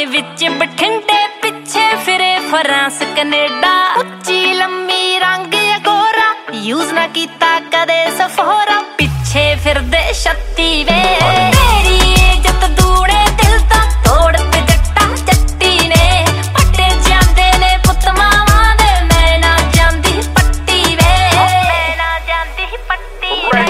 ਵਿੱਚ ਬਠਿੰਡੇ ਪਿੱਛੇ ਫਿਰੇ ਫਰਾਂਸ ਕੈਨੇਡਾ ਉੱਚੀ ਲੰਮੀ ਰੰਗ ਗੋਰਾ ਯੂਜ਼ ਨਾ ਕੀਤਾ ਕਦੇ ਸਫੋਰਾ ਪਿੱਛੇ ਫਿਰਦੇ 36 ਵੇ ਤੇਰੀ ਇੱਜ਼ਤ ਦੂਣੇ ਦਿਲ ਤਾਂ ਤੋੜ ਤੇ ਜੱਟਾਂ ਜੱਟੀ ਨੇ ਪੱਟੇ ਜਾਂਦੇ ਨੇ ਪੁੱਤ ਮਾਵਾਂ ਦੇ ਮੈਂ ਨਾ ਜਾਂਦੀ ਪੱਟੀ ਵੇ ਮੈਂ ਨਾ ਜਾਂਦੀ ਪੱਟੀ ਵੇ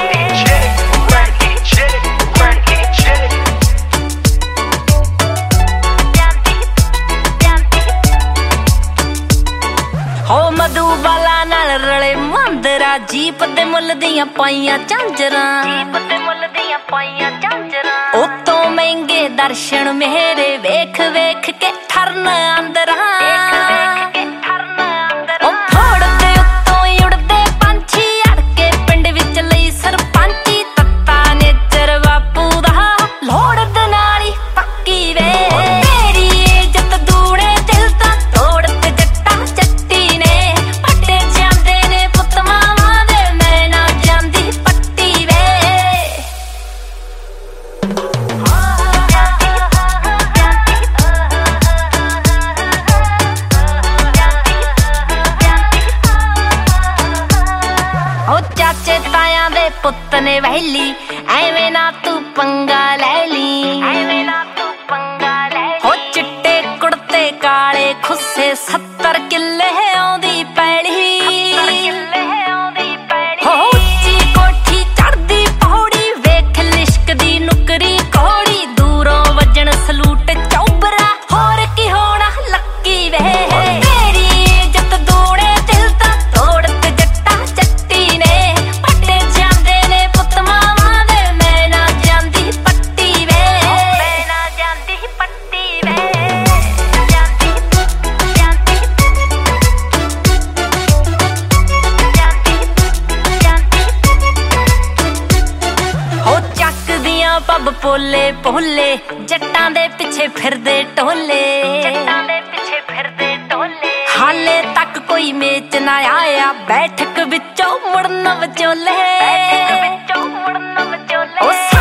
ਹੋ ਮਧੂਬਾਲਾ ਨਾਲ ਰਲੇ ਮੰਦਰਾ ਜੀਪ ਦੇ ਮੁੱਲ ਦੀਆਂ ਪਾਈਆਂ ਝਾਂਜਰਾਂ ਉਤੋਂ ਮਹਿੰਗੇ ਦਰਸ਼ਨ ਮੇਰੇ ਵੇਖ ਵੇਖ ਕੇ ਠਰਨ ਅੰਦਰਾਂ ਉਹ ਫੋੜ ਦੇ ਉੱਤੋਂ ਹੀ ਉੜਦੇ ਪੰਛੀ ਅੜ ਕੇ ਪਿੰਡ ਵਿੱਚ ਲਈ ਸਰਪੰਚੀ ਤੱਤਾ ਨੇਚਰ ਬਾਪੂ ਦਾ ਲੋੜ ਦੇ ਨਾਲ ਹੀ ਪੱਕੀ ਵੇ ਤੇਰੀ ਇੱਜ਼ਤ ਦੂਣੇ ਦਿਲ ਤਾਂ ਤੋੜ ਤੇ ਜੱਟਾਂ ਜੱਟੀ ਨੇ ਪੱਟੇ ਜਾਂਦੇ ਨੇ ਪੁੱਤ ਮਾਵਾਂ ਦੇ ਮੈਂ ਨਾ ਜਾਂਦੀ ਪੱਟੀ ਵੇ ਉਹ ਚਾਚੇ ਤਾਇਆਂ ਦੇ ਪੁੱਤ ਨੇ ਵਹਿਲੀ ਐਵੇਂ ਨਾ ਤੂੰ ਪੰਗਾ ਲੈ ਲਈ ਹੋ ਚਿੱਟੇ ਕੁੜਤੇ ਕਾਲੇ ਖੁੱਸੇ 70 ਕਿੱਲੇ ਆਉਂਦੀ ਪੈਲੀ ਹੋ ਉੱਚੀ ਕੋਠੀ ਚੜਦੀ ਪੌੜੀ ਵੇਖ ਲਿਸ਼ਕਦੀ ਨੁਕਰੀ ਕੋੜੀ ਦੂਰੋਂ ਵੱਜਣ ਸਲੂਟ ਚੌਬਰਾ ਹੋਰ ਕੀ ਹੋਣਾ ਲੱਕੀ ਵੇ ਤੇਰੀ ਇੱਜ਼ਤ ਦੂਣੇ ਦਿਲ ਤਾਂ ਤੋੜ ਤੇ ਜੱਟਾਂ ਜੱਟੀ ਨੇ ਪੱਟੇ ਜਾਂਦੇ ਨੇ ਪੁੱਤ ਮਾਵਾਂ ਦੇ ਮੈਂ ਨਾ ਜਾਂਦੀ ਪੱਟੀ ਵੇ ਮੈਂ ਨਾ ਜਾਂਦੀ ਪੱਟੀ ਵੇ ਹੋ ਚੱਕਦੀਆਂ ਪੱਬ ਪੋਲੇ ਪੋਲੇ ਜੱਟਾਂ ਦੇ ਪਿੱਛੇ ਫਿਰਦੇ ਟੋਲੇ ਹਾਲੇ ਤੱਕ ਕੋਈ ਮੇਚ ਨਾ ਆਇਆ ਬੈਠਕ ਵਿੱਚੋਂ ਮੁੜਨ ਵਿਚੋਲੇ